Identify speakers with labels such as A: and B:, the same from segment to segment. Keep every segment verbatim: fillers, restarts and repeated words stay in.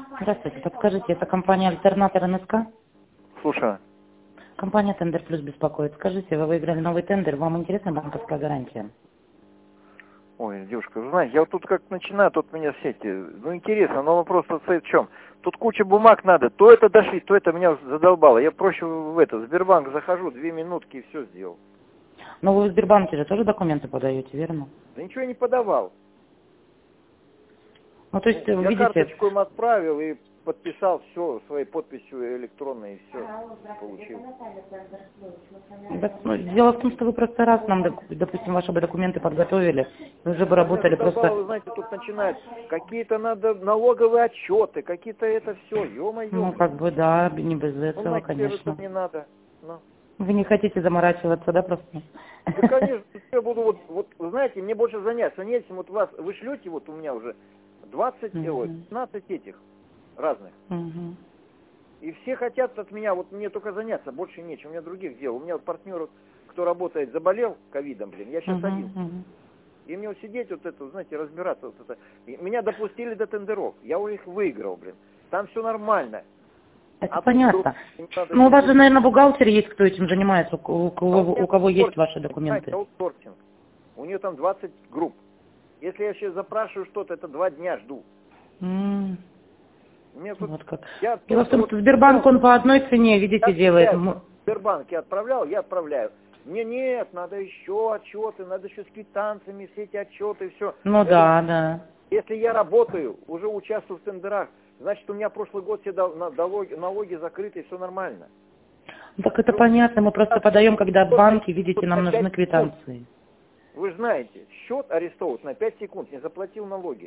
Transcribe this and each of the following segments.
A: Здравствуйте, подскажите, это компания «Альтернатор эн эс ка»?
B: Слушаю.
A: Компания «Тендер Плюс» беспокоит. Скажите, вы выиграли новый тендер, вам интересна банковская гарантия?
B: Ой, девушка, вы знаете, я вот тут как начинаю, тут меня все эти, ну интересно, но вопрос состоит в чем? Тут куча бумаг надо, то это дошли, то это меня задолбало. Я проще в это, в Сбербанк захожу, две минутки и все сделал.
A: Но вы в Сбербанке же тоже документы подаете, верно?
B: Да ничего я не подавал.
A: Ну, то есть,
B: Ну, я
A: видите...
B: карточку им отправил и подписал все своей подписью электронной, и все получил.
A: Да, ну, дело в том, что вы просто раз нам, доп- допустим, ваши бы документы подготовили, вы уже бы работали
B: задолбало,
A: просто...
B: вы знаете, тут начинают, какие-то надо налоговые отчеты, какие-то это все, ё-моё.
A: Ну, как бы, да, не без этого,
B: Ну,
A: конечно.
B: это не надо. Ну.
A: Вы не хотите заморачиваться, да, просто?
B: Да, конечно, я буду вот, вот, вы знаете, мне больше заняться нечем. Вот вас, вы шлете, вот у меня уже двадцать,
A: Угу.
B: ой, пятнадцать этих разных.
A: Угу.
B: И все хотят от меня, вот мне только заняться, больше нечем, у меня других дел. У меня вот партнер, кто работает, заболел ковидом, блин, я сейчас
A: Угу.
B: один.
A: Угу.
B: И мне вот сидеть вот это, знаете, разбираться вот это. И меня допустили до тендеров, я у них выиграл, блин. Там все нормально.
A: Это
B: А
A: понятно.
B: тут,
A: Ну, у вас же, наверное, бухгалтер есть, кто этим занимается, у, у, кого,
B: а
A: у кого есть ваши
B: понимаете,
A: документы.
B: аутсорсинг. У нее там двадцать групп. Если я сейчас запрашиваю что-то, это два дня жду.
A: М,
B: Мне тут,
A: Вот как.
B: я
A: Дело в том,
B: вот,
A: что Сбербанк, он по одной цене, видите,
B: я
A: делает.
B: отправляю,
A: М,
B: в Сбербанке отправлял, я отправляю. Мне нет, надо еще отчеты, надо еще с квитанциями, все эти отчеты, все.
A: Ну
B: Я
A: да,
B: говорю,
A: да.
B: если я работаю, уже участвую в тендерах, значит, у меня прошлый год все дол- на- налоги, налоги закрыты, и все нормально.
A: Ну, так это понятно, мы просто подаем, когда в банке, видите, нам нужны квитанции.
B: Вы же знаете, счет арестован на пять секунд, не заплатил налоги.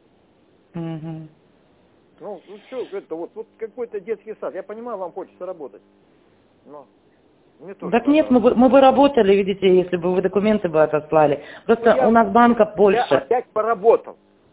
A: Угу.
B: Ну, ну что, это вот, вот какой-то детский сад. Я понимаю, вам хочется работать. Но мне тоже
A: Так
B: надо
A: нет, мы бы,
B: работать.
A: мы бы работали, видите, если бы вы документы бы отослали. Просто
B: Ну, я,
A: у нас банков
B: я
A: больше.
B: опять поработал.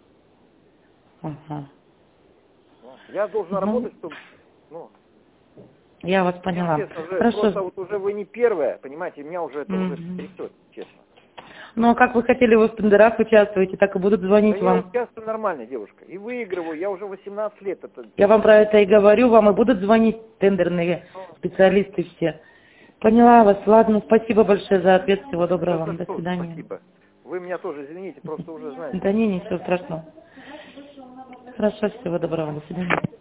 A: Ага.
B: Ну, я должен
A: Ну,
B: работать, чтобы... Ну,
A: я вас
B: мне,
A: поняла.
B: честно, уже,
A: Хорошо.
B: просто вот уже вы не первая, понимаете, меня уже это уже
A: Мгм.
B: трясет, честно.
A: Ну, а как вы хотели, вы в тендерах участвуете, так и будут
B: Да
A: звонить
B: я
A: вам.
B: участвую нормально, девушка. И выигрываю, я уже восемнадцать лет. Это...
A: Я вам про это и говорю, вам и будут звонить тендерные специалисты все. Поняла вас. Ладно, спасибо большое за ответ. Всего доброго
B: Да
A: вам.
B: за
A: До
B: что?
A: свидания.
B: Спасибо. Вы меня тоже извините, просто уже знаете.
A: Да не, ничего страшного. Хорошо, всего доброго. До свидания.